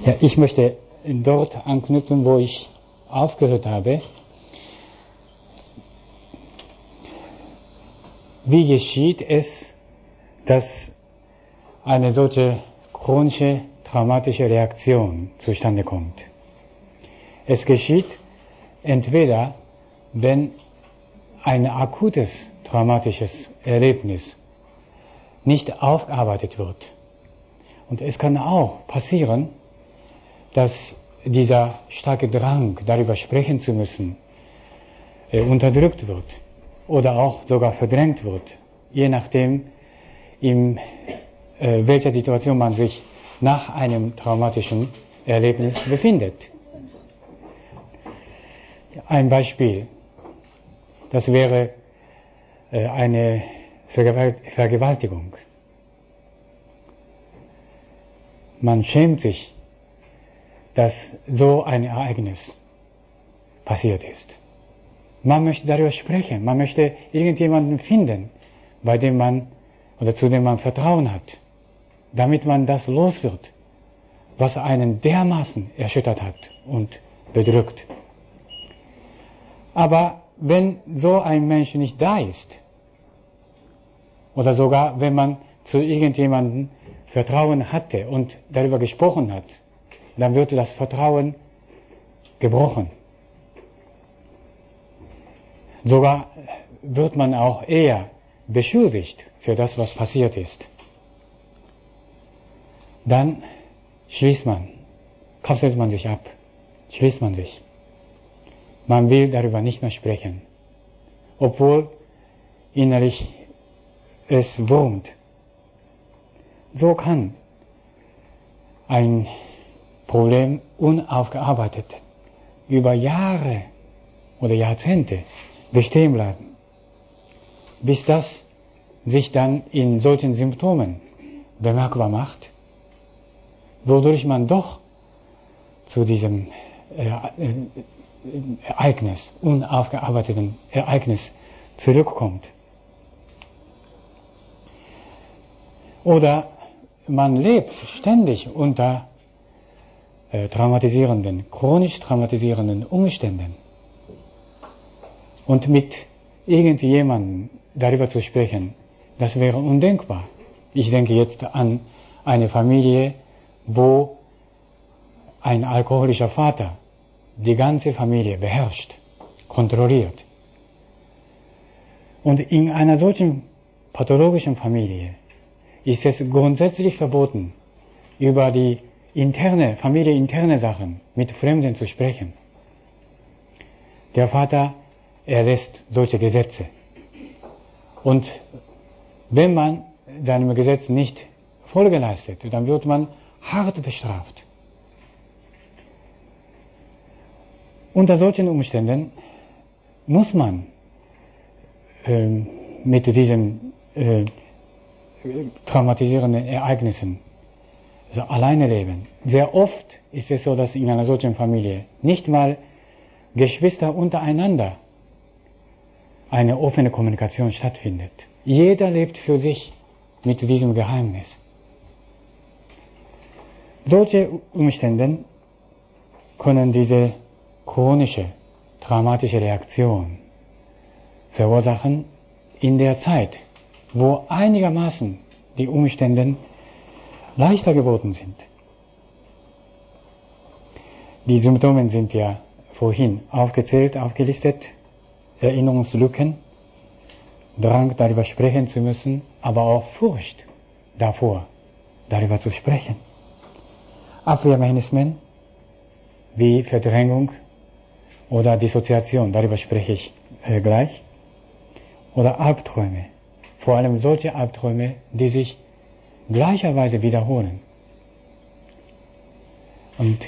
Ja, ich möchte dort anknüpfen, wo ich aufgehört habe. Wie geschieht es, dass eine solche chronische traumatische Reaktion zustande kommt? Es geschieht entweder, wenn ein akutes traumatisches Erlebnis nicht aufgearbeitet wird. Und es kann auch passieren, dass dieser starke Drang, darüber sprechen zu müssen, unterdrückt wird oder auch sogar verdrängt wird, je nachdem, in welcher Situation man sich nach einem traumatischen Erlebnis befindet. Ein Beispiel, das wäre eine Vergewaltigung. Man schämt sich, dass so ein Ereignis passiert ist. Man möchte darüber sprechen, man möchte irgendjemanden finden, bei dem man oder zu dem man Vertrauen hat, damit man das los wird, was einen dermaßen erschüttert hat und bedrückt. Aber wenn so ein Mensch nicht da ist, oder sogar wenn man zu irgendjemandem Vertrauen hatte und darüber gesprochen hat, dann wird das Vertrauen gebrochen. Sogar wird man auch eher beschuldigt für das, was passiert ist. Dann kapselt man sich ab, schließt man sich. Man will darüber nicht mehr sprechen, obwohl innerlich es wurmt. So kann ein Problem unaufgearbeitet über Jahre oder Jahrzehnte bestehen bleiben, bis das sich dann in solchen Symptomen bemerkbar macht, wodurch man doch zu diesem unaufgearbeiteten Ereignis zurückkommt. Oder man lebt ständig unter chronisch traumatisierenden Umständen. Und mit irgendjemandem darüber zu sprechen, das wäre undenkbar. Ich denke jetzt an eine Familie, wo ein alkoholischer Vater die ganze Familie beherrscht, kontrolliert. Und in einer solchen pathologischen Familie ist es grundsätzlich verboten, über die familieninterne Sachen mit Fremden zu sprechen. Der Vater erlässt solche Gesetze. Und wenn man seinem Gesetz nicht Folge leistet, dann wird man hart bestraft. Unter solchen Umständen muss man mit diesen traumatisierenden Ereignissen alleine leben. Sehr oft ist es so, dass in einer solchen Familie nicht mal Geschwister untereinander eine offene Kommunikation stattfindet. Jeder lebt für sich mit diesem Geheimnis. Solche Umstände können diese chronische, traumatische Reaktion verursachen in der Zeit, wo einigermaßen die Umstände leichter geworden sind. Die Symptome sind ja vorhin aufgelistet, Erinnerungslücken, Drang darüber sprechen zu müssen, aber auch Furcht davor, darüber zu sprechen. Abwehrmechanismen wie Verdrängung oder Dissoziation, darüber spreche ich gleich, oder Albträume, vor allem solche Albträume, die sich gleicherweise wiederholen. Und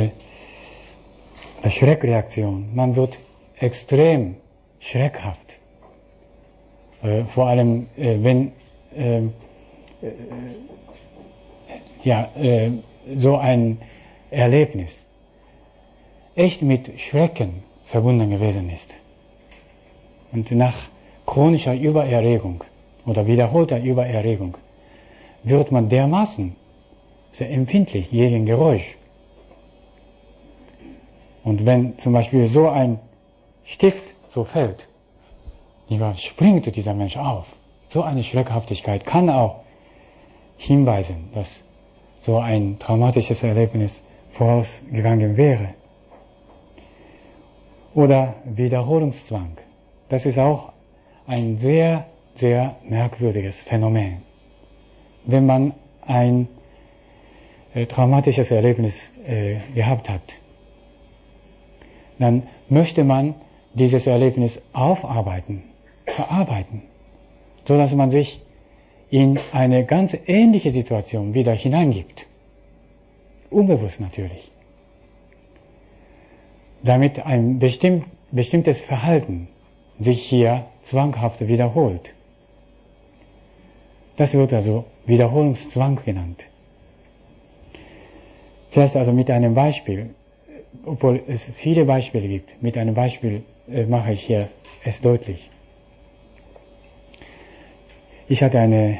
Schreckreaktion, man wird extrem schreckhaft, vor allem wenn so ein Erlebnis echt mit Schrecken verbunden gewesen ist. Und nach chronischer Übererregung oder wiederholter Übererregung wird man dermaßen sehr empfindlich gegen Geräusch Und wenn zum Beispiel so ein Stift so fällt, springt dieser Mensch auf. So eine Schreckhaftigkeit kann auch hinweisen, dass so ein traumatisches Erlebnis vorausgegangen wäre. Oder Wiederholungszwang. Das ist auch ein sehr, sehr merkwürdiges Phänomen. Wenn man ein traumatisches Erlebnis gehabt hat, dann möchte man dieses Erlebnis aufarbeiten, verarbeiten, so dass man sich in eine ganz ähnliche Situation wieder hineingibt. Unbewusst natürlich. Damit ein bestimmtes Verhalten sich hier zwanghaft wiederholt. Das wird also Wiederholungszwang genannt. Vielleicht also mit einem Beispiel, obwohl es viele Beispiele gibt, mit einem Beispiel mache ich hier es deutlich. Ich hatte eine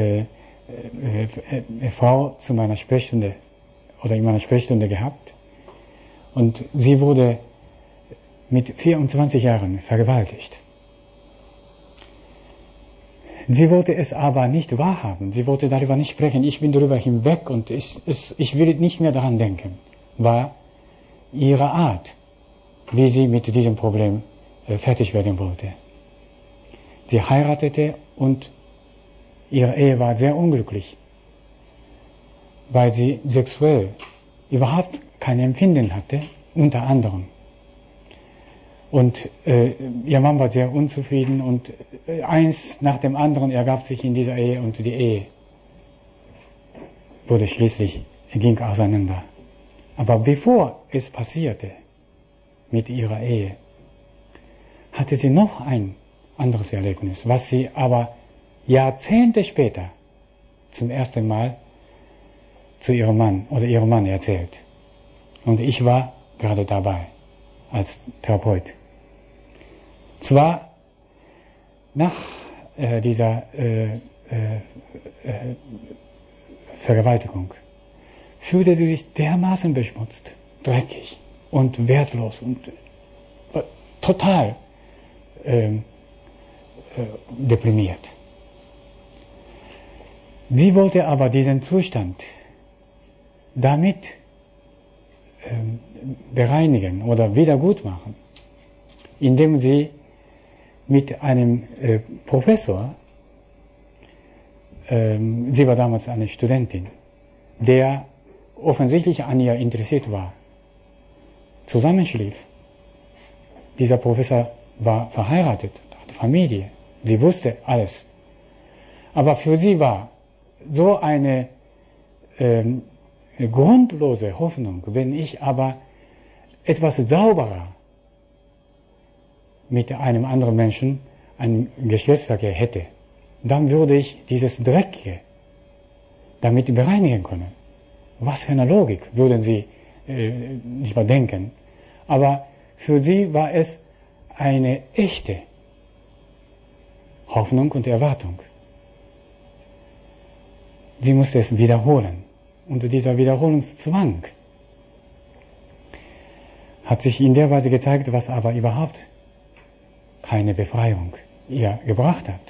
Frau zu meiner Sprechstunde oder in meiner Sprechstunde gehabt und sie wurde mit 24 Jahren vergewaltigt. Sie wollte es aber nicht wahrhaben, sie wollte darüber nicht sprechen, ich bin darüber hinweg und ich will nicht mehr daran denken, war ihre Art, wie sie mit diesem Problem fertig werden wollte. Sie heiratete und ihre Ehe war sehr unglücklich, weil sie sexuell überhaupt kein Empfinden hatte, unter anderem. Und ihr Mann war sehr unzufrieden und eins nach dem anderen ergab sich in dieser Ehe und die Ehe ging auseinander. Aber bevor es passierte mit ihrer Ehe, hatte sie noch ein anderes Erlebnis, was sie aber Jahrzehnte später zum ersten Mal zu ihrem Mann erzählt. Und ich war gerade dabei als Therapeut. Zwar nach dieser Vergewaltigung fühlte sie sich dermaßen beschmutzt, dreckig und wertlos und total deprimiert. Sie wollte aber diesen Zustand damit bereinigen oder wiedergutmachen, indem sie mit einem Professor, sie war damals eine Studentin, der offensichtlich an ihr interessiert war, zusammenschlief. Dieser Professor war verheiratet, hatte Familie, sie wusste alles. Aber für sie war so eine grundlose Hoffnung, wenn ich aber etwas sauberer mit einem anderen Menschen einen Geschlechtsverkehr hätte, dann würde ich dieses Dreckige damit bereinigen können. Was für eine Logik, würden Sie nicht mal denken. Aber für sie war es eine echte Hoffnung und Erwartung. Sie musste es wiederholen. Und dieser Wiederholungszwang hat sich in der Weise gezeigt, was aber überhaupt keine Befreiung ihr gebracht hat.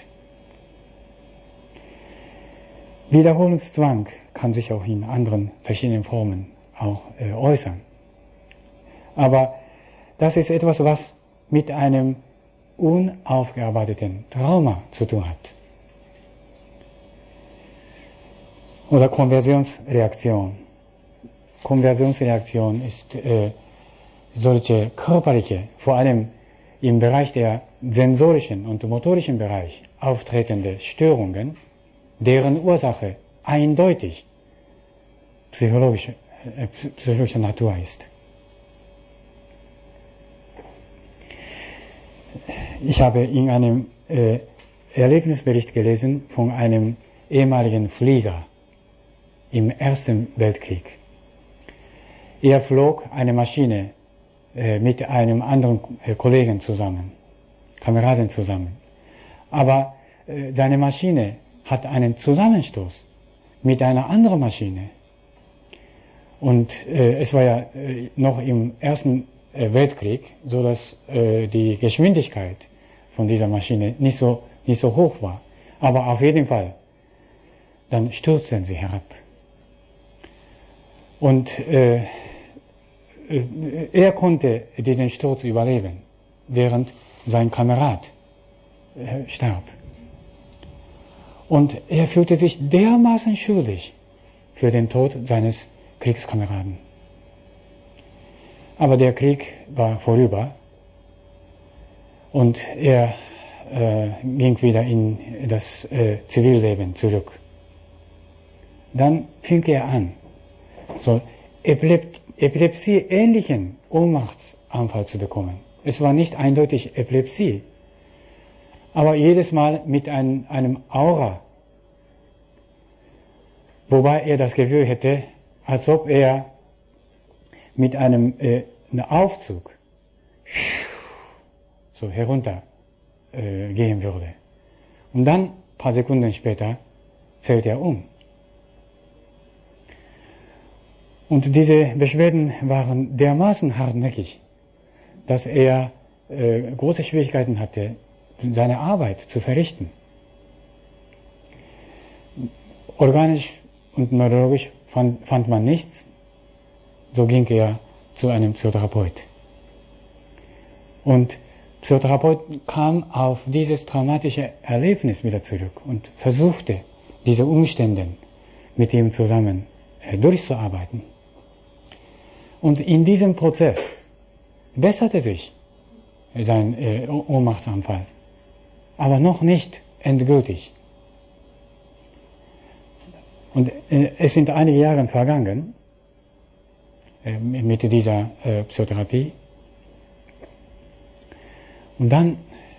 Wiederholungszwang kann sich auch in anderen verschiedenen Formen auch äußern. Aber das ist etwas, was mit einem unaufgearbeiteten Trauma zu tun hat. Oder Konversionsreaktion. Konversionsreaktion ist solche körperliche, vor allem im Bereich der sensorischen und motorischen Bereich auftretende Störungen, deren Ursache eindeutig psychologischer Natur ist. Ich habe in einem Erlebnisbericht gelesen von einem ehemaligen Flieger im Ersten Weltkrieg. Er flog eine Maschine mit einem anderen Kollegen zusammen, Kameraden zusammen. Aber seine Maschine hat einen Zusammenstoß mit einer anderen Maschine. Und es war ja noch im Ersten Weltkrieg, so dass die Geschwindigkeit von dieser Maschine nicht so hoch war. Aber auf jeden Fall, dann stürzten sie herab. Und er konnte diesen Sturz überleben, während sein Kamerad starb. Und er fühlte sich dermaßen schuldig für den Tod seines Kriegskameraden. Aber der Krieg war vorüber und er ging wieder in das Zivilleben zurück. Dann fing er an, so Epilepsie-ähnlichen Ohnmachtsanfall zu bekommen. Es war nicht eindeutig Epilepsie, aber jedes Mal mit einem Aura, wobei er das Gefühl hätte, als ob er mit einem Aufzug so herunter gehen würde. Und dann, ein paar Sekunden später, fällt er um. Und diese Beschwerden waren dermaßen hartnäckig, dass er große Schwierigkeiten hatte, seine Arbeit zu verrichten. Organisch und neurologisch fand man nichts, so ging er zu einem Psychotherapeut. Und Psychotherapeut kam auf dieses traumatische Erlebnis wieder zurück und versuchte, diese Umstände mit ihm zusammen durchzuarbeiten. Und in diesem Prozess besserte sich sein Ohnmachtsanfall, aber noch nicht endgültig. Und es sind einige Jahre vergangen mit dieser Psychotherapie. Und dann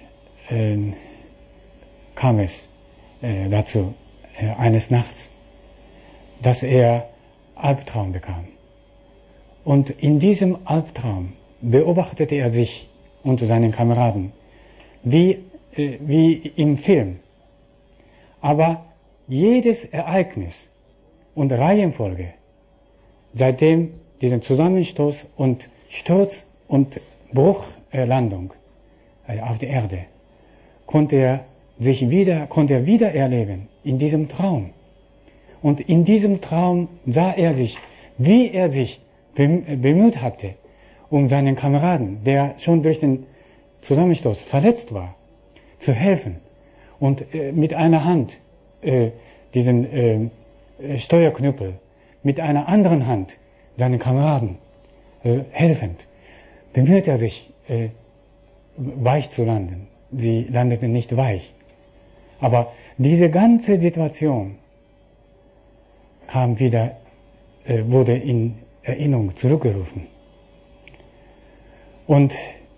kam es dazu, eines Nachts, dass er Albtraum bekam. Und in diesem Albtraum beobachtete er sich und seinen Kameraden wie im Film. Aber jedes Ereignis und Reihenfolge, seitdem diesen Zusammenstoß und Sturz und Bruchlandung auf der Erde, konnte er wieder erleben in diesem Traum. Und in diesem Traum sah er sich, wie er sich bemüht hatte, um seinen Kameraden, der schon durch den Zusammenstoß verletzt war, zu helfen und mit einer Hand diesen Steuerknüppel, mit einer anderen Hand seinen Kameraden helfend, bemüht er sich, weich zu landen. Sie landeten nicht weich. Aber diese ganze Situation wurde in Erinnerung zurückgerufen. Und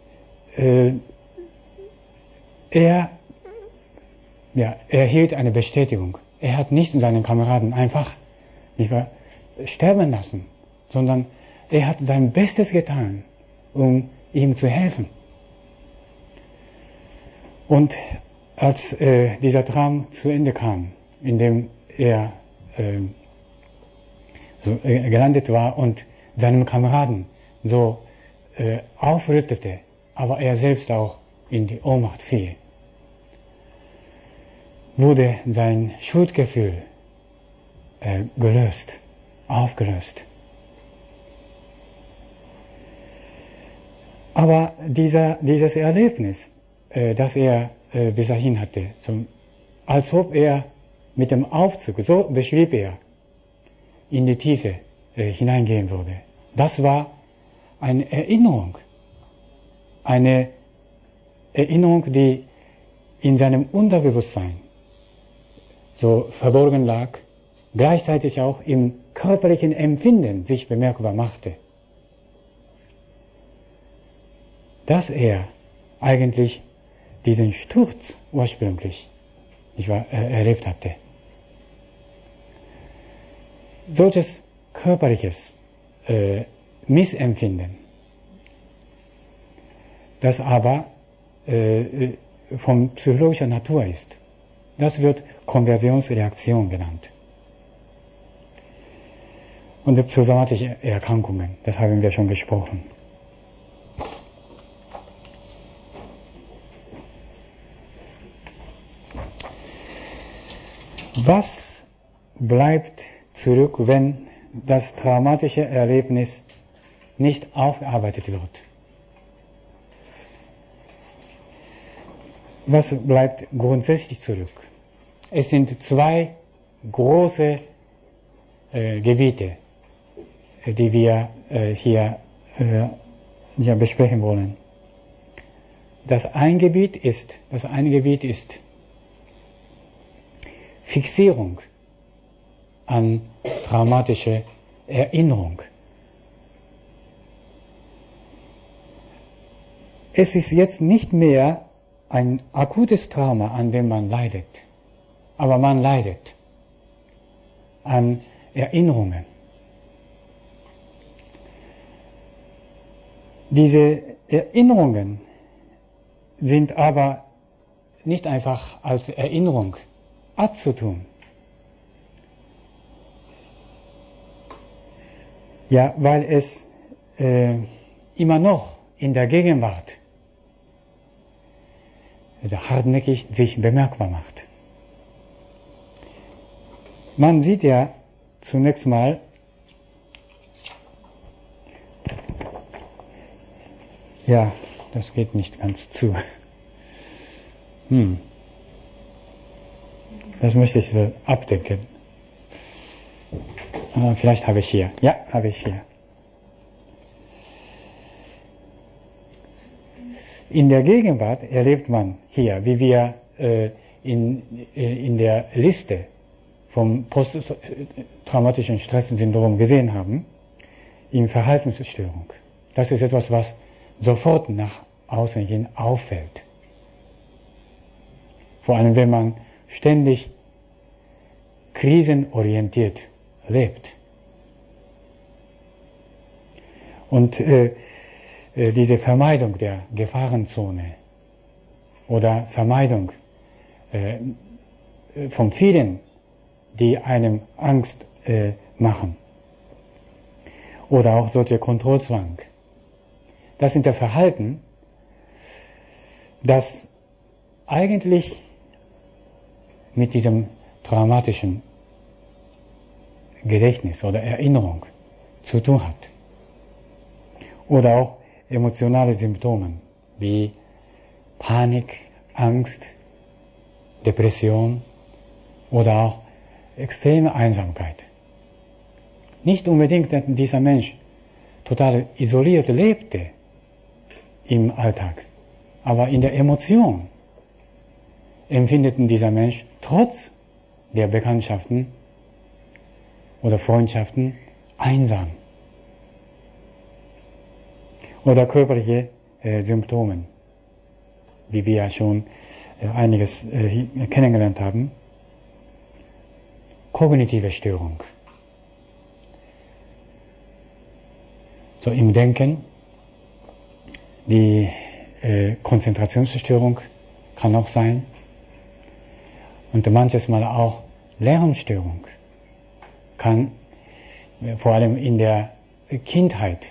er erhielt eine Bestätigung. Er hat nicht seinen Kameraden einfach sterben lassen, sondern er hat sein Bestes getan, um ihm zu helfen. Und als dieser Traum zu Ende kam, in dem er gelandet war und seinem Kameraden so aufrüttete, aber er selbst auch in die Ohnmacht fiel, wurde sein Schuldgefühl aufgelöst. Aber dieses Erlebnis, das er bis dahin hatte, als ob er mit dem Aufzug, so beschrieb er, in die Tiefe hineingehen würde. Das war eine Erinnerung, die in seinem Unterbewusstsein so verborgen lag, gleichzeitig auch im körperlichen Empfinden sich bemerkbar machte, dass er eigentlich diesen Sturz ursprünglich erlebt hatte. Solches körperliches Missempfinden, das aber von psychologischer Natur ist, das wird Konversionsreaktion genannt. Und psychosomatische Erkrankungen, das haben wir schon gesprochen. Was bleibt zurück, wenn das traumatische Erlebnis nicht aufgearbeitet wird? Was bleibt grundsätzlich zurück? Es sind zwei große Gebiete, die wir hier besprechen wollen. Das eine Gebiet ist Fixierung an traumatische Erinnerung. Es ist jetzt nicht mehr ein akutes Trauma, an dem man leidet, aber man leidet an Erinnerungen. Diese Erinnerungen sind aber nicht einfach als Erinnerung abzutun. Ja, weil es immer noch in der Gegenwart hartnäckig sich bemerkbar macht. Man sieht ja zunächst mal, ja, das geht nicht ganz zu. Das möchte ich so abdecken. Vielleicht habe ich hier. Ja, habe ich hier. In der Gegenwart erlebt man hier, wie wir in der Liste vom posttraumatischen Stresssyndrom gesehen haben, in Verhaltensstörung. Das ist etwas, was sofort nach außen hin auffällt. Vor allem, wenn man ständig krisenorientiert lebt. Und diese Vermeidung der Gefahrenzone oder Vermeidung von vielen, die einem Angst machen. Oder auch solche Kontrollzwang. Das sind der Verhalten, das eigentlich mit diesem traumatischen Gedächtnis oder Erinnerung zu tun hat. Oder auch emotionale Symptome wie Panik, Angst, Depression oder auch extreme Einsamkeit. Nicht unbedingt, dass dieser Mensch total isoliert lebte im Alltag, aber in der Emotion empfindet dieser Mensch trotz der Bekanntschaften oder Freundschaften einsam. Oder körperliche Symptome, wie wir ja schon einiges kennengelernt haben. Kognitive Störung. So im Denken, die Konzentrationsstörung kann auch sein und manches Mal auch Lernstörung kann vor allem in der Kindheit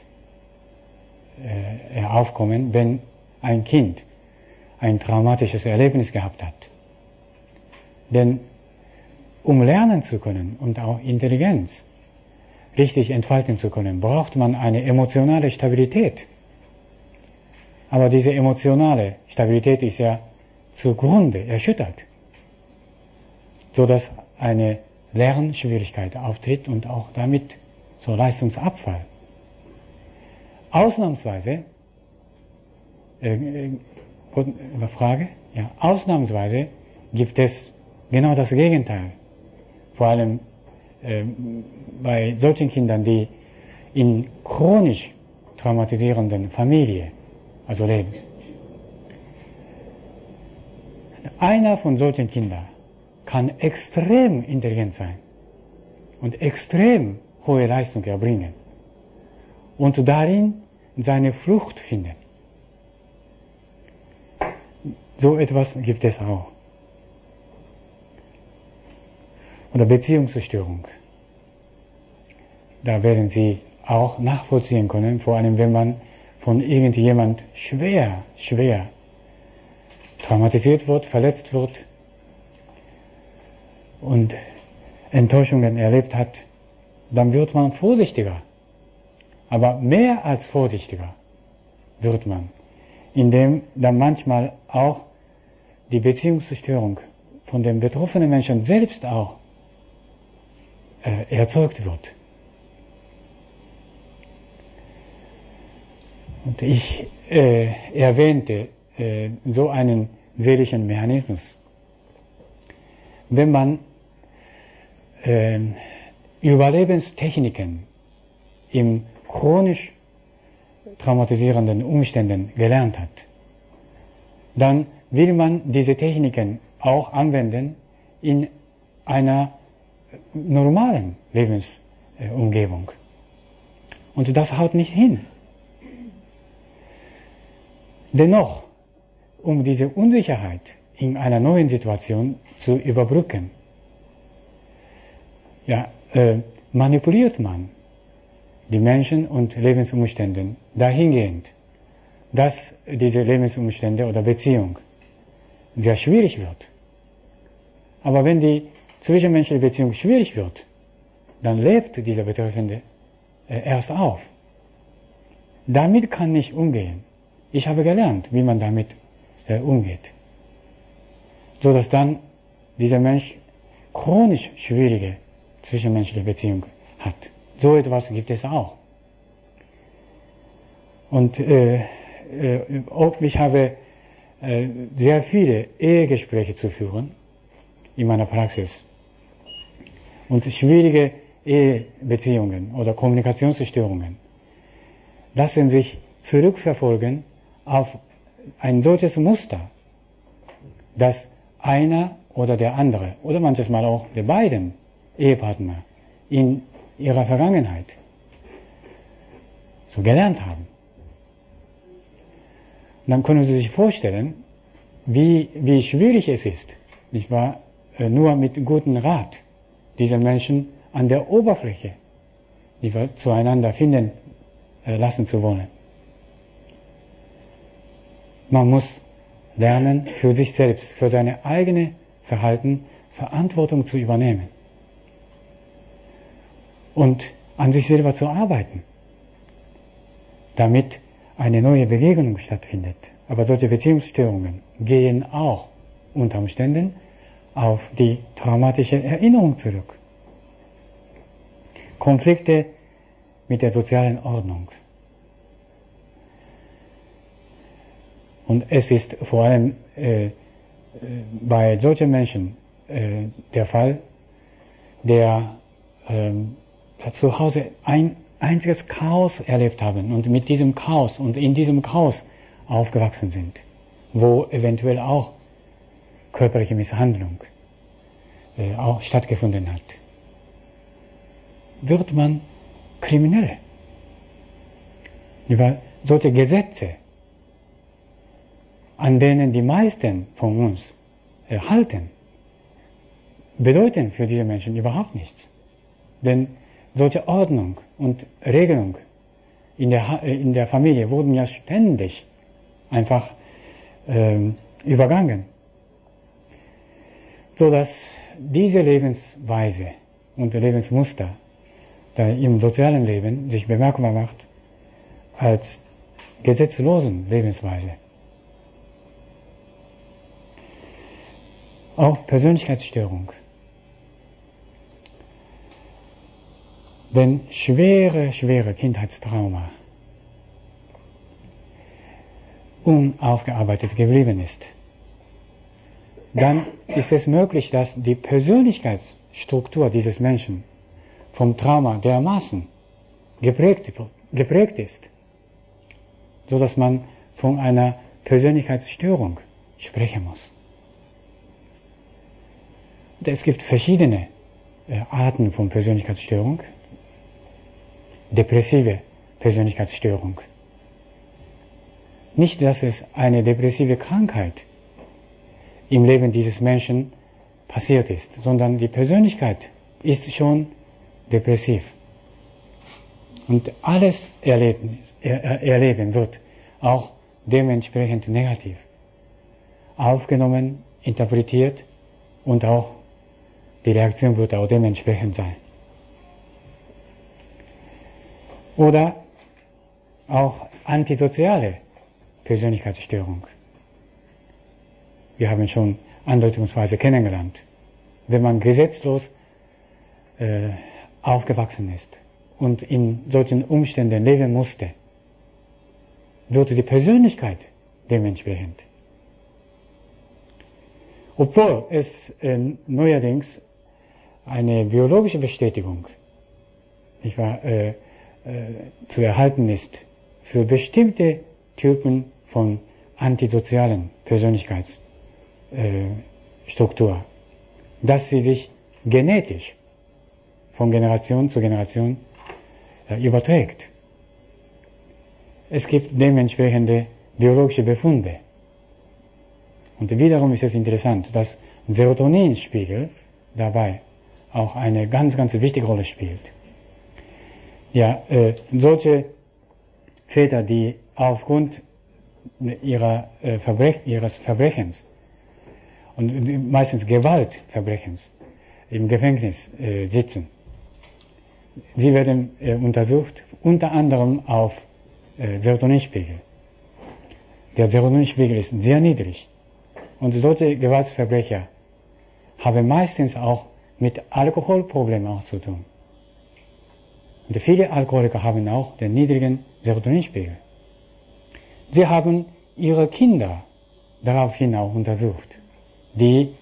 aufkommen, wenn ein Kind ein traumatisches Erlebnis gehabt hat. Denn um lernen zu können und auch Intelligenz richtig entfalten zu können, braucht man eine emotionale Stabilität. Aber diese emotionale Stabilität ist ja zugrunde erschüttert, sodass eine Lernschwierigkeit auftritt und auch damit so Leistungsabfall. Ausnahmsweise, Frage? Ja, ausnahmsweise gibt es genau das Gegenteil. Vor allem bei solchen Kindern, die in chronisch traumatisierenden Familien leben. Einer von solchen Kindern kann extrem intelligent sein und extrem hohe Leistung erbringen und darin seine Flucht finden. So etwas gibt es auch. Oder Beziehungsstörung. Da werden Sie auch nachvollziehen können, vor allem wenn man von irgendjemand schwer traumatisiert wird, verletzt wird, und Enttäuschungen erlebt hat, dann wird man vorsichtiger. Aber mehr als vorsichtiger wird man, indem dann manchmal auch die Beziehungsstörung von dem betroffenen Menschen selbst auch erzeugt wird. Und ich erwähnte so einen seelischen Mechanismus. Wenn man Überlebenstechniken in chronisch traumatisierenden Umständen gelernt hat, dann will man diese Techniken auch anwenden in einer normalen Lebensumgebung. Und das haut nicht hin. Dennoch, um diese Unsicherheit in einer neuen Situation zu überbrücken, manipuliert man die Menschen und Lebensumstände dahingehend, dass diese Lebensumstände oder Beziehung sehr schwierig wird. Aber wenn die zwischenmenschliche Beziehung schwierig wird, dann lebt dieser Betreffende erst auf. Damit kann ich umgehen. Ich habe gelernt, wie man damit umgeht. So dass dann dieser Mensch chronisch schwierige zwischenmenschliche Beziehung hat. So etwas gibt es auch. Und ich habe sehr viele Ehegespräche zu führen in meiner Praxis. Und schwierige Ehebeziehungen oder Kommunikationsstörungen lassen sich zurückverfolgen auf ein solches Muster, dass einer oder der andere oder manchmal auch die beiden Ehepartner in ihrer Vergangenheit so gelernt haben. Und dann können Sie sich vorstellen, wie schwierig es ist, nicht wahr, nur mit gutem Rat diese Menschen an der Oberfläche nicht wahr, zueinander finden lassen zu wollen. Man muss lernen, für sich selbst, für seine eigene Verhalten Verantwortung zu übernehmen und an sich selber zu arbeiten, damit eine neue Begegnung stattfindet. Aber solche Beziehungsstörungen gehen auch unter Umständen auf die traumatische Erinnerung zurück. Konflikte mit der sozialen Ordnung. Und es ist vor allem bei solchen Menschen der Fall, der zu Hause ein einziges Chaos erlebt haben und mit diesem Chaos und in diesem Chaos aufgewachsen sind, wo eventuell auch körperliche Misshandlung auch stattgefunden hat, wird man Kriminelle. Über solche Gesetze, an denen die meisten von uns halten, bedeuten für diese Menschen überhaupt nichts. Denn solche Ordnung und Regelung in der Familie wurden ja ständig einfach übergangen, so dass diese Lebensweise und Lebensmuster im sozialen Leben sich bemerkbar macht als gesetzlosen Lebensweise. Auch Persönlichkeitsstörung. Wenn schwere Kindheitstrauma unaufgearbeitet geblieben ist, dann ist es möglich, dass die Persönlichkeitsstruktur dieses Menschen vom Trauma dermaßen geprägt ist, so dass man von einer Persönlichkeitsstörung sprechen muss. Und es gibt verschiedene Arten von Persönlichkeitsstörung. Depressive Persönlichkeitsstörung. Nicht, dass es eine depressive Krankheit im Leben dieses Menschen passiert ist, sondern die Persönlichkeit ist schon depressiv. Und alles Erleben wird auch dementsprechend negativ aufgenommen, interpretiert und auch die Reaktion wird auch dementsprechend sein. Oder auch antisoziale Persönlichkeitsstörung. Wir haben schon andeutungsweise kennengelernt. Wenn man gesetzlos aufgewachsen ist und in solchen Umständen leben musste, wird die Persönlichkeit dementsprechend. Obwohl es neuerdings eine biologische Bestätigung zu erhalten ist für bestimmte Typen von antisozialen Persönlichkeitsstruktur, dass sie sich genetisch von Generation zu Generation überträgt. Es gibt dementsprechende biologische Befunde. Und wiederum ist es interessant, dass Serotoninspiegel dabei auch eine ganz, ganz wichtige Rolle spielt. Ja, solche Väter, die aufgrund ihres Verbrechens und meistens Gewaltverbrechens im Gefängnis sitzen, sie werden untersucht, unter anderem auf Serotoninspiegel. Der Serotoninspiegel ist sehr niedrig. Und solche Gewaltverbrecher haben meistens auch mit Alkoholproblemen auch zu tun. Und viele Alkoholiker haben auch den niedrigen Serotoninspiegel. Sie haben ihre Kinder daraufhin auch untersucht, die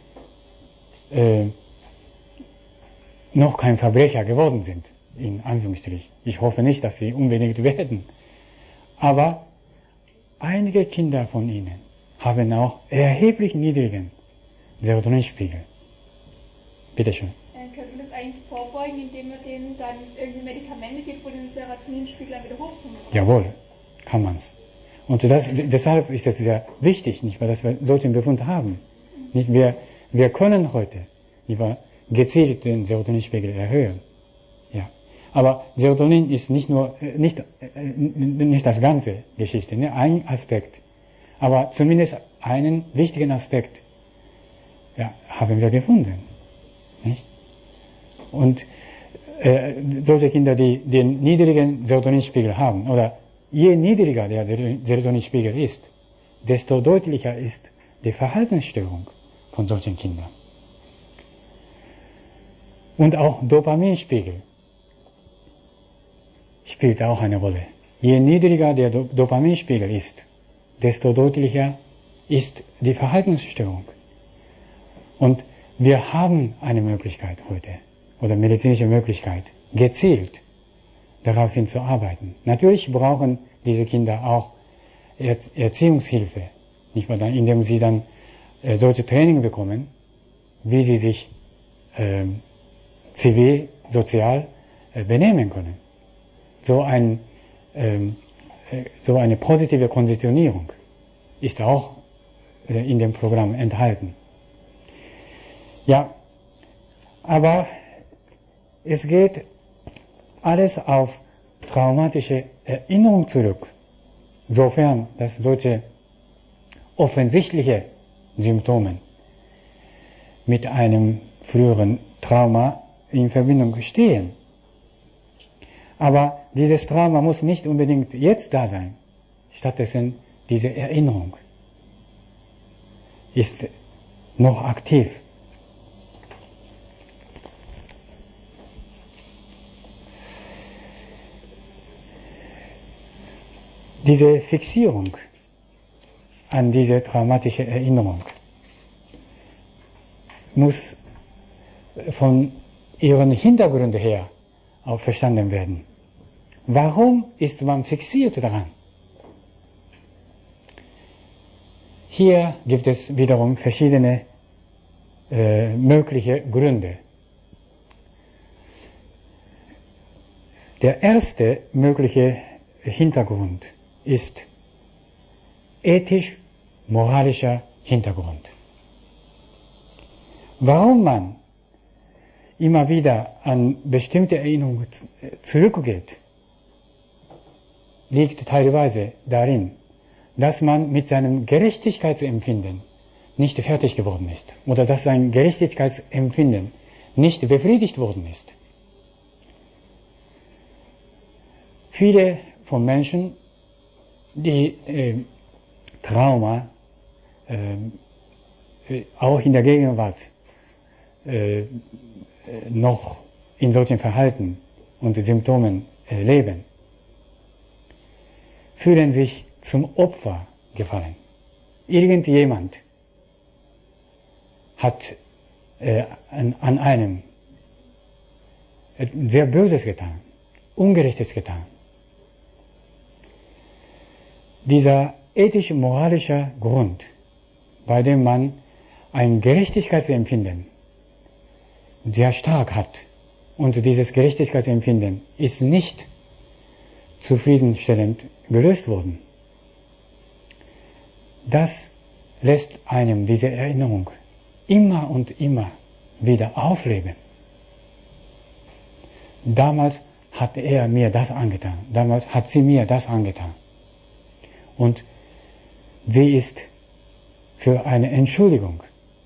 noch kein Verbrecher geworden sind, in Anführungsstrichen. Ich hoffe nicht, dass sie unbedingt werden. Aber einige Kinder von ihnen haben auch erheblich niedrigen Serotoninspiegel. Bitte schön. Könnte man das eigentlich vorbeugen, indem man denen dann irgendwie Medikamente gibt, wo den Serotoninspiegel wieder hochkommt? Jawohl, kann man's. Und deshalb ist es sehr wichtig, nicht wahr, dass wir solchen Befund haben. Nicht, wir können heute gezielt den Serotoninspiegel erhöhen. Ja. Aber Serotonin ist nicht das ganze Geschichte, ne? Ein Aspekt. Aber zumindest einen wichtigen Aspekt haben wir gefunden. Nicht? Und solche Kinder, die den niedrigen Serotoninspiegel haben, oder je niedriger der Serotoninspiegel ist, desto deutlicher ist die Verhaltensstörung von solchen Kindern. Und auch Dopaminspiegel spielt auch eine Rolle. Je niedriger der Dopaminspiegel ist, desto deutlicher ist die Verhaltensstörung. Und wir haben eine Möglichkeit heute, oder medizinische Möglichkeit, gezielt daraufhin zu arbeiten. Natürlich brauchen diese Kinder auch Erziehungshilfe, nicht wahr, indem sie dann solche Training bekommen, wie sie sich zivil, sozial benehmen können. So eine positive Konditionierung ist auch in dem Programm enthalten. Ja, aber es geht alles auf traumatische Erinnerung zurück, sofern dass solche offensichtliche Symptome mit einem früheren Trauma in Verbindung stehen. Aber dieses Trauma muss nicht unbedingt jetzt da sein. Stattdessen diese Erinnerung ist noch aktiv. Diese Fixierung an diese traumatische Erinnerung muss von ihren Hintergründen her auch verstanden werden. Warum ist man fixiert daran? Hier gibt es wiederum verschiedene mögliche Gründe. Der erste mögliche Hintergrund ist ethisch-moralischer Hintergrund. Warum man immer wieder an bestimmte Erinnerungen zurückgeht, liegt teilweise darin, dass man mit seinem Gerechtigkeitsempfinden nicht fertig geworden ist oder dass sein Gerechtigkeitsempfinden nicht befriedigt worden ist. Viele von Menschen, die Trauma auch in der Gegenwart noch in solchen Verhalten und Symptomen leben, fühlen sich zum Opfer gefallen. Irgendjemand hat an einem sehr Böses getan, Ungerechtes getan. Dieser ethisch-moralische Grund, bei dem man ein Gerechtigkeitsempfinden sehr stark hat, und dieses Gerechtigkeitsempfinden ist nicht zufriedenstellend gelöst worden, das lässt einem diese Erinnerung immer und immer wieder aufleben. Damals hat er mir das angetan, damals hat sie mir das angetan. Und sie ist für eine Entschuldigung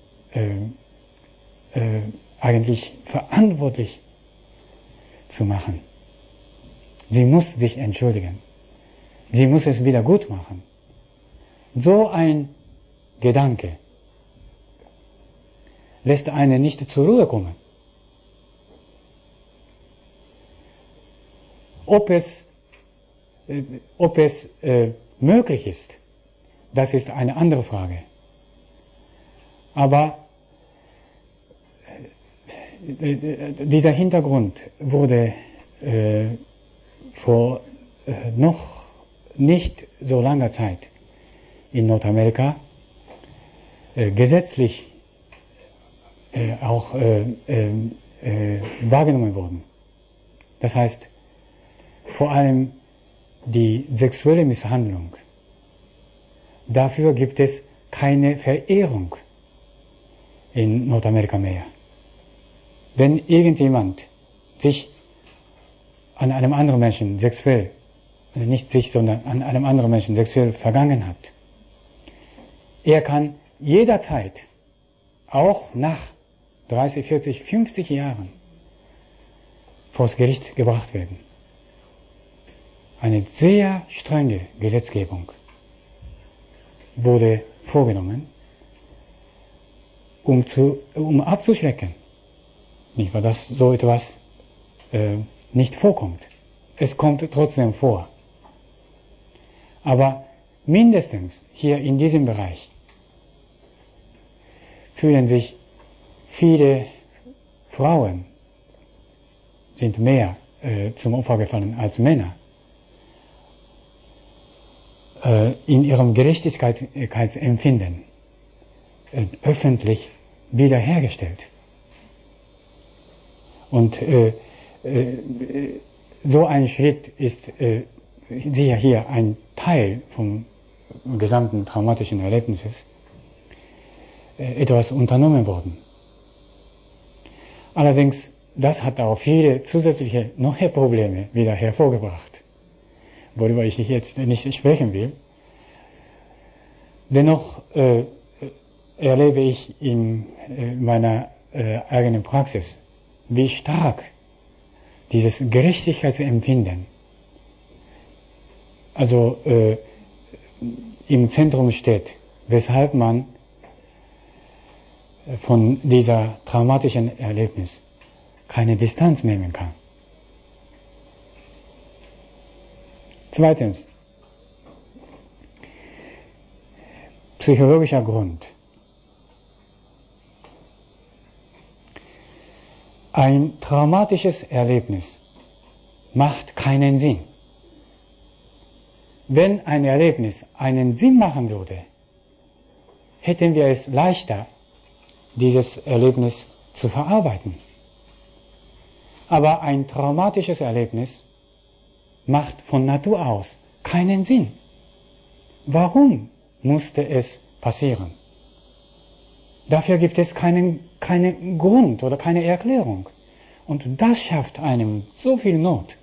eigentlich verantwortlich zu machen. Sie muss sich entschuldigen. Sie muss es wieder gut machen. So ein Gedanke lässt einen nicht zur Ruhe kommen. Ob es möglich ist, das ist eine andere Frage. Aber dieser Hintergrund wurde vor noch nicht so langer Zeit in Nordamerika gesetzlich auch wahrgenommen worden. Das heißt, vor allem die sexuelle Misshandlung. Dafür gibt es keine Verehrung in Nordamerika mehr. Wenn irgendjemand sich an einem anderen Menschen sexuell, nicht sich, sondern an einem anderen Menschen sexuell vergangen hat, er kann jederzeit, auch nach 30, 40, 50 Jahren, vors Gericht gebracht werden. Eine sehr strenge Gesetzgebung wurde vorgenommen, um abzuschrecken, nicht wahr, dass so etwas nicht vorkommt. Es kommt trotzdem vor. Aber mindestens hier in diesem Bereich fühlen sich viele Frauen, sind mehr zum Opfer gefallen als Männer, in ihrem Gerechtigkeitsempfinden öffentlich wiederhergestellt. Und so ein Schritt ist sicher hier ein Teil vom gesamten traumatischen Erlebnisses etwas unternommen worden. Allerdings, das hat auch viele zusätzliche neue Probleme wieder hervorgebracht, worüber ich jetzt nicht sprechen will. Dennoch erlebe ich in meiner eigenen Praxis, wie stark dieses Gerechtigkeitsempfinden also im Zentrum steht, weshalb man von dieser traumatischen Erlebnis keine Distanz nehmen kann. Zweitens, psychologischer Grund. Ein traumatisches Erlebnis macht keinen Sinn. Wenn ein Erlebnis einen Sinn machen würde, hätten wir es leichter, dieses Erlebnis zu verarbeiten. Aber ein traumatisches Erlebnis macht von Natur aus keinen Sinn. Warum musste es passieren? Dafür gibt es keinen Grund oder keine Erklärung. Und das schafft einem so viel Not.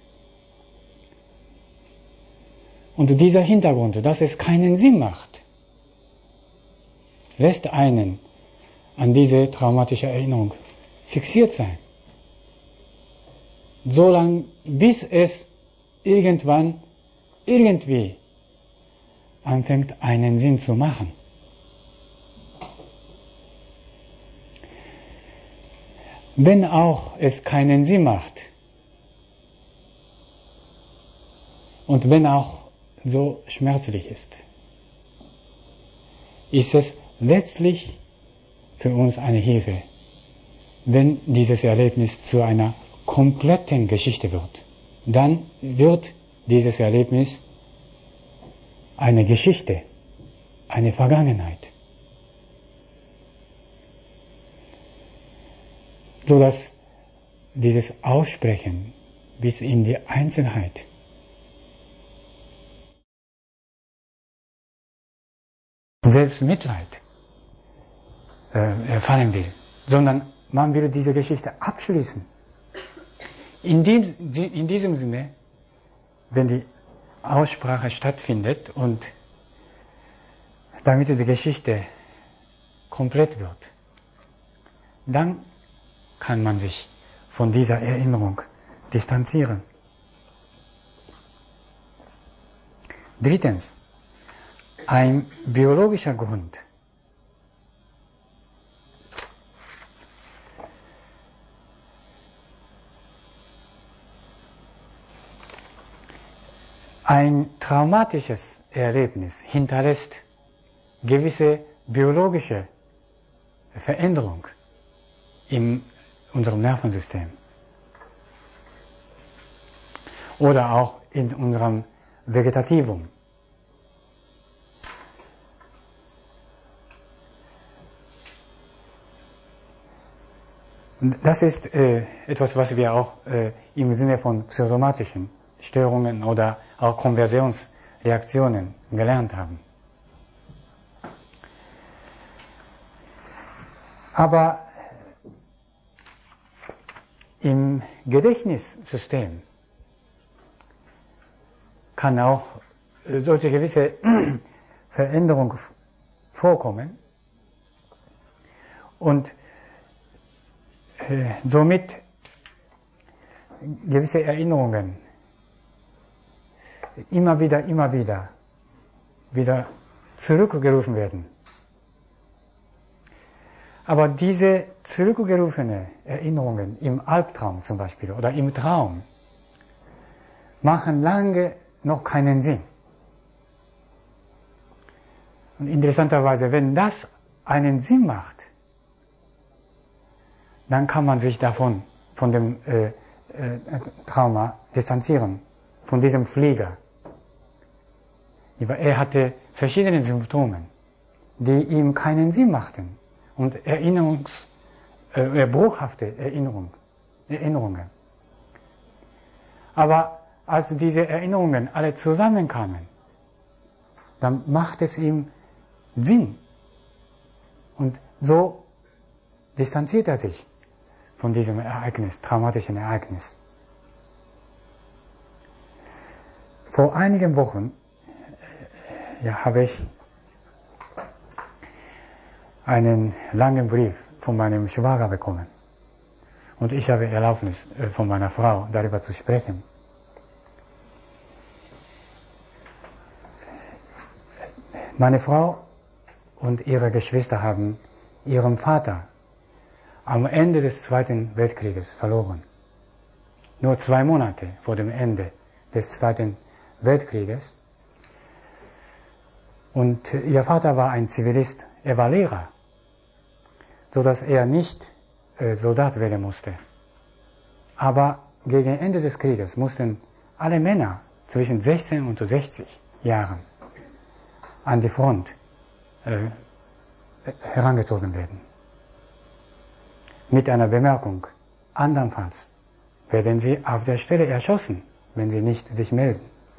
Und dieser Hintergrund, dass es keinen Sinn macht, lässt einen an diese traumatische Erinnerung fixiert sein. So lange, bis es irgendwann, irgendwie anfängt, einen Sinn zu machen. Wenn auch es keinen Sinn macht und wenn auch so schmerzlich ist, ist es letztlich für uns eine Hilfe, wenn dieses Erlebnis zu einer kompletten Geschichte wird. Dann wird dieses Erlebnis eine Geschichte, eine Vergangenheit. So dass dieses Aussprechen bis in die Einzelheit Selbstmitleid erfahren will, sondern man will diese Geschichte abschließen. In diesem Sinne, wenn die Aussprache stattfindet und damit die Geschichte komplett wird, dann kann man sich von dieser Erinnerung distanzieren. Drittens, ein biologischer Grund. Ein traumatisches Erlebnis hinterlässt gewisse biologische Veränderung in unserem Nervensystem oder auch in unserem Vegetativum. Das ist etwas, was wir auch im Sinne von psychosomatischen Störungen oder auch Konversionsreaktionen gelernt haben. Aber im Gedächtnissystem kann auch solche gewisse Veränderung vorkommen und somit gewisse Erinnerungen immer wieder zurückgerufen werden. Aber diese zurückgerufenen Erinnerungen im Albtraum zum Beispiel oder im Traum machen lange noch keinen Sinn. Und interessanterweise, wenn das einen Sinn macht, dann kann man sich davon, von dem Trauma distanzieren, von diesem Flieger. Er hatte verschiedene Symptome, die ihm keinen Sinn machten und bruchhafte Erinnerungen. Aber als diese Erinnerungen alle zusammenkamen, dann macht es ihm Sinn. Und so distanziert er sich von diesem Ereignis, traumatischen Ereignis. Vor einigen Wochen habe ich einen langen Brief von meinem Schwager bekommen. Und ich habe Erlaubnis von meiner Frau, darüber zu sprechen. Meine Frau und ihre Geschwister haben ihren Vater am Ende des Zweiten Weltkrieges verloren. Nur 2 Monate vor dem Ende des Zweiten Weltkrieges. Und ihr Vater war ein Zivilist, er war Lehrer, so dass er nicht Soldat werden musste. Aber gegen Ende des Krieges mussten alle Männer zwischen 16 und 60 Jahren an die Front herangezogen werden. Mit einer Bemerkung: andernfalls werden sie auf der Stelle erschossen, wenn sie nicht sich melden.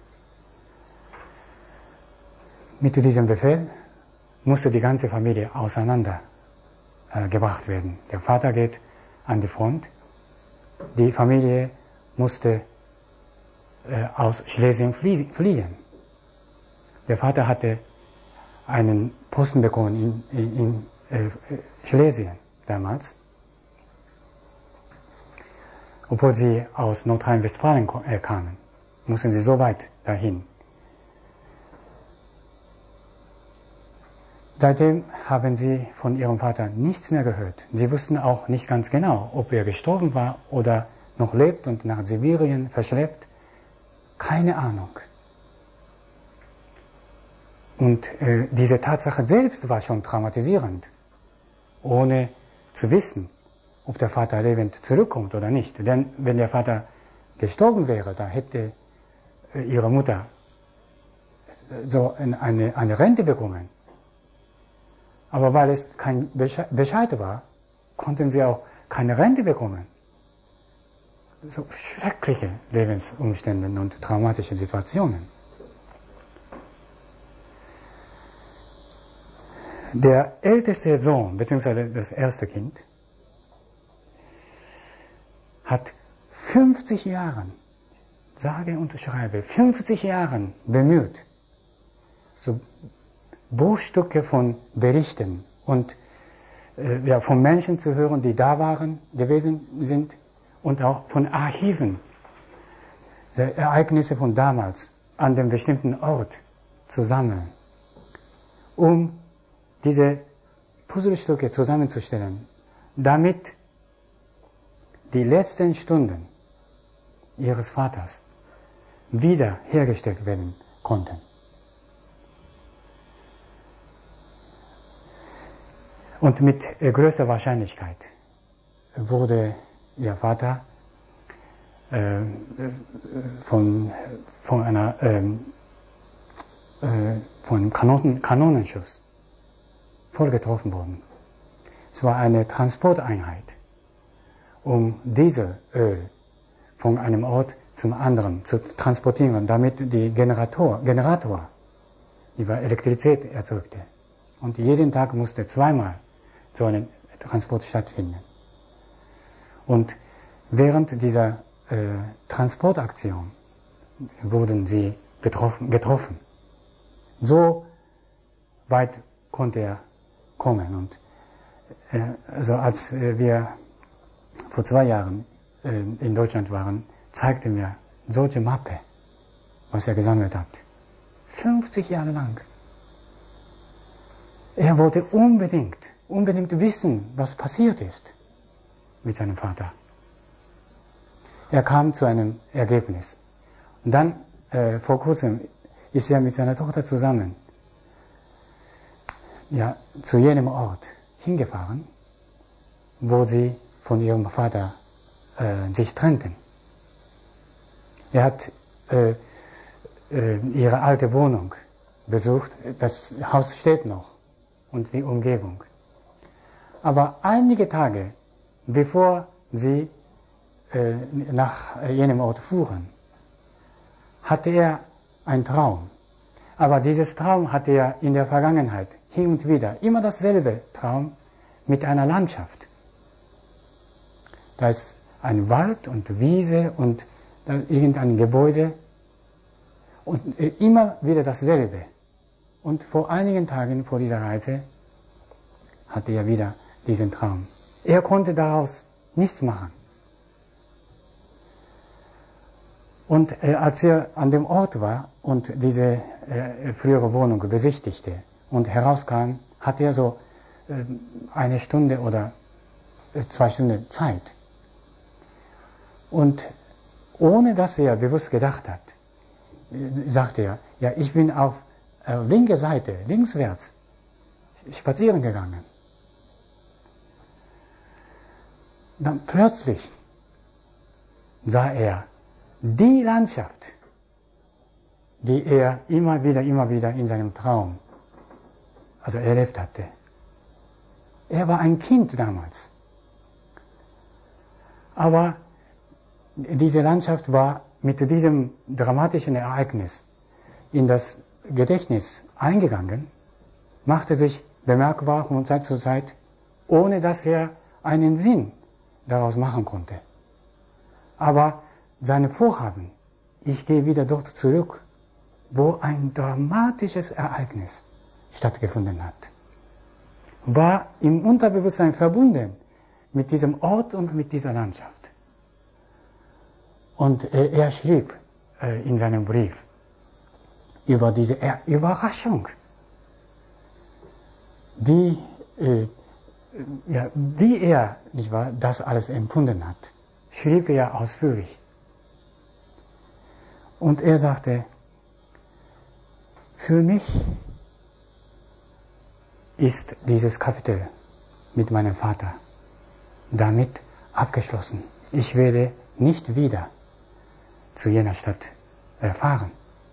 Mit diesem Befehl musste die ganze Familie auseinandergebracht werden. Der Vater geht an die Front, die Familie musste aus Schlesien fliehen. Der Vater hatte einen Posten bekommen in Schlesien damals. Obwohl sie aus Nordrhein-Westfalen kamen, mussten sie so weit dahin. Seitdem haben sie von ihrem Vater nichts mehr gehört. Sie wussten auch nicht ganz genau, ob er gestorben war oder noch lebt und nach Sibirien verschleppt. Keine Ahnung. Und diese Tatsache selbst war schon traumatisierend, ohne zu wissen, ob der Vater lebend zurückkommt oder nicht. Denn wenn der Vater gestorben wäre, dann hätte ihre Mutter so eine Rente bekommen. Aber weil es kein Bescheid war, konnten sie auch keine Rente bekommen. So schreckliche Lebensumstände und traumatische Situationen. Der älteste Sohn, beziehungsweise das erste Kind, hat 50 Jahre, sage und schreibe, 50 Jahre bemüht, so Bruchstücke von Berichten und von Menschen zu hören, die da waren, gewesen sind, und auch von Archiven, die Ereignisse von damals an dem bestimmten Ort zu sammeln, um diese Puzzlestücke zusammenzustellen, damit die letzten Stunden ihres Vaters wiederhergestellt werden konnten. Und mit größter Wahrscheinlichkeit wurde ihr Vater von einem Kanonenschuss voll getroffen worden. Es war eine Transporteinheit, um Dieselöl von einem Ort zum anderen zu transportieren, damit die Generator über Elektrizität erzeugte. Und jeden Tag musste zweimal so ein Transport stattfinden. Und während dieser Transportaktion wurden sie getroffen. So weit konnte er kommen. Und also als wir vor 2 Jahren in Deutschland waren, zeigte mir solche Mappe, was er gesammelt hat. 50 Jahre lang. Er wollte unbedingt wissen, was passiert ist mit seinem Vater. Er kam zu einem Ergebnis. Und dann, vor kurzem, ist er mit seiner Tochter zusammen zu jenem Ort hingefahren, wo sie von ihrem Vater sich trennten. Er hat ihre alte Wohnung besucht, das Haus steht noch und die Umgebung. Aber einige Tage bevor sie nach jenem Ort fuhren, hatte er einen Traum. Aber dieses Traum hatte er in der Vergangenheit hin und wieder immer dasselbe Traum mit einer Landschaft. Da ist ein Wald und Wiese und irgendein Gebäude und immer wieder dasselbe. Und vor einigen Tagen vor dieser Reise hatte er wieder diesen Traum. Er konnte daraus nichts machen. Und als er an dem Ort war und diese frühere Wohnung besichtigte und herauskam, hatte er so 1 Stunde oder 2 Stunden Zeit. Und ohne dass er bewusst gedacht hat, sagte er, ja, ich bin auf linke Seite, linkswärts, spazieren gegangen. Dann plötzlich sah er die Landschaft, die er immer wieder in seinem Traum erlebt hatte. Er war ein Kind damals. Aber diese Landschaft war mit diesem dramatischen Ereignis in das Gedächtnis eingegangen, machte sich bemerkbar von Zeit zu Zeit, ohne dass er einen Sinn daraus machen konnte. Aber seine Vorhaben, ich gehe wieder dort zurück, wo ein dramatisches Ereignis stattgefunden hat, war im Unterbewusstsein verbunden mit diesem Ort und mit dieser Landschaft. Und er schrieb in seinem Brief über diese Überraschung, wie er, nicht wahr, das alles empfunden hat, schrieb er ausführlich. Und er sagte, für mich ist dieses Kapitel mit meinem Vater damit abgeschlossen. Ich werde nicht wieder zu jener Stadt fahren.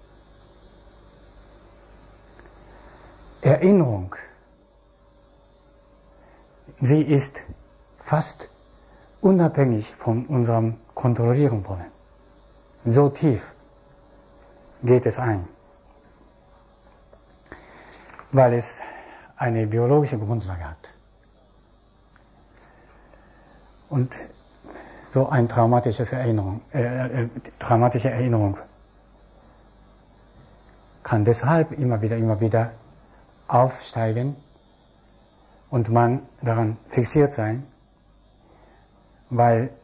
Erinnerung, sie ist fast unabhängig von unserem Kontrollieren wollen. So tief geht es ein, weil es eine biologische Grundlage hat. Und so eine traumatische Erinnerung kann deshalb immer wieder aufsteigen und man daran fixiert sein, weil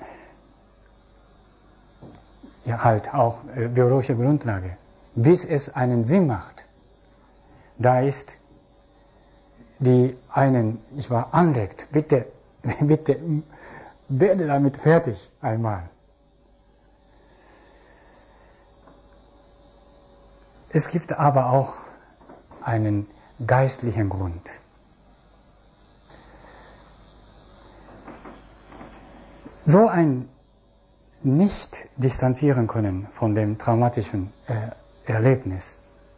ja halt auch biologische Grundlage, bis es einen Sinn macht. Da ist, die einen, anlegt, bitte werde damit fertig einmal. Es gibt aber auch einen geistlichen Grund. So ein nicht distanzieren können von dem traumatischen Erlebnis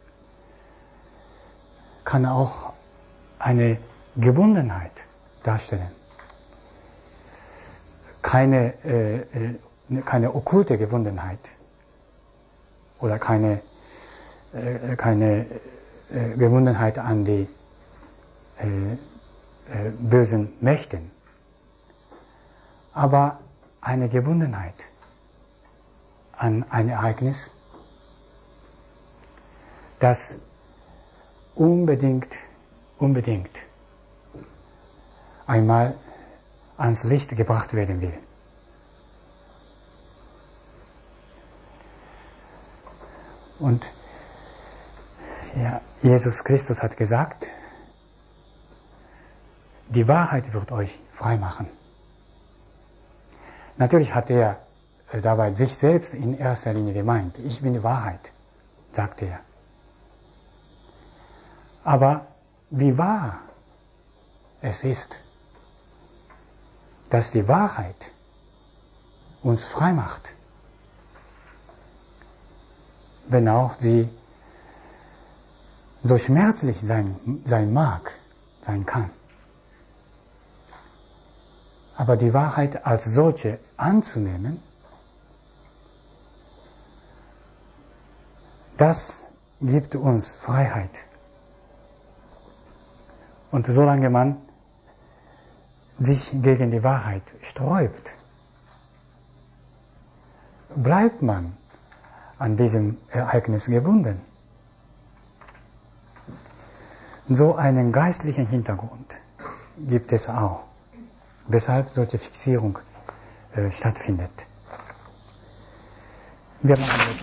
kann auch eine Gebundenheit darstellen. Keine okkulte Gebundenheit oder keine Gebundenheit an die bösen Mächten, aber eine Gebundenheit an ein Ereignis, das unbedingt einmal ans Licht gebracht werden will. Und ja, Jesus Christus hat gesagt, die Wahrheit wird euch frei machen. Natürlich hat er dabei sich selbst in erster Linie gemeint. Ich bin die Wahrheit, sagte er. Aber wie wahr es ist, dass die Wahrheit uns frei macht, wenn auch sie so schmerzlich sein kann. Aber die Wahrheit als solche anzunehmen, das gibt uns Freiheit. Und solange man sich gegen die Wahrheit sträubt, bleibt man an diesem Ereignis gebunden. So einen geistlichen Hintergrund gibt es auch, weshalb solche Fixierung stattfindet. Wir machen